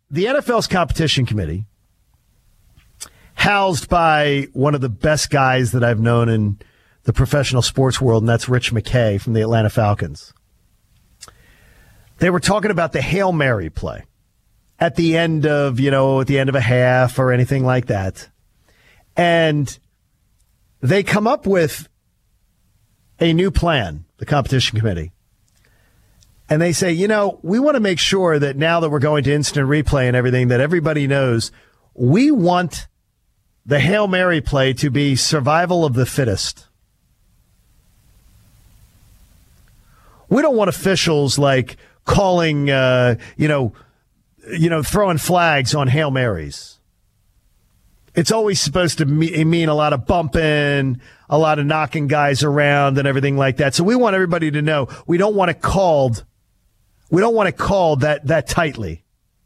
the NFL's competition committee, housed by one of the best guys that I've known in the professional sports world, and that's Rich McKay from the Atlanta Falcons. They were talking about the Hail Mary play at the end of a half or anything like that. And they come up with a new plan, the competition committee. And they say, we want to make sure that now that we're going to instant replay and everything, that everybody knows we want the Hail Mary play to be survival of the fittest. We don't want officials like calling, throwing flags on Hail Marys. It's always supposed to mean a lot of bumping, a lot of knocking guys around and everything like that. So we want everybody to know we don't want it called that tightly,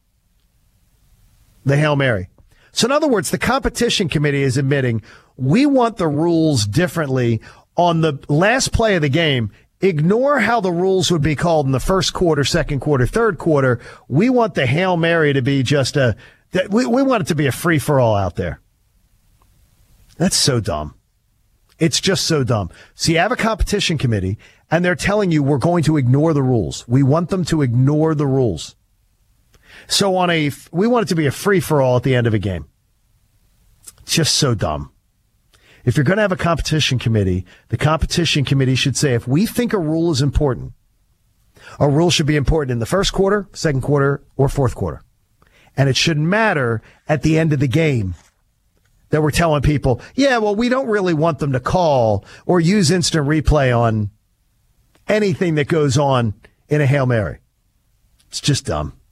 the Hail Mary. So in other words, the competition committee is admitting we want the rules differently on the last play of the game. Ignore how the rules would be called in the first quarter, second quarter, third quarter. We want the Hail Mary to be just we want it to be a free-for-all out there. That's so dumb. It's just so dumb. So you have a competition committee, and they're telling you we're going to ignore the rules. We want them to ignore the rules. So we want it to be a free-for-all at the end of a game. It's just so dumb. If you're going to have a competition committee, the competition committee should say if we think a rule is important, a rule should be important in the first quarter, second quarter, or fourth quarter. And it shouldn't matter at the end of the game that we're telling people, we don't really want them to call or use instant replay on anything that goes on in a Hail Mary. It's just dumb.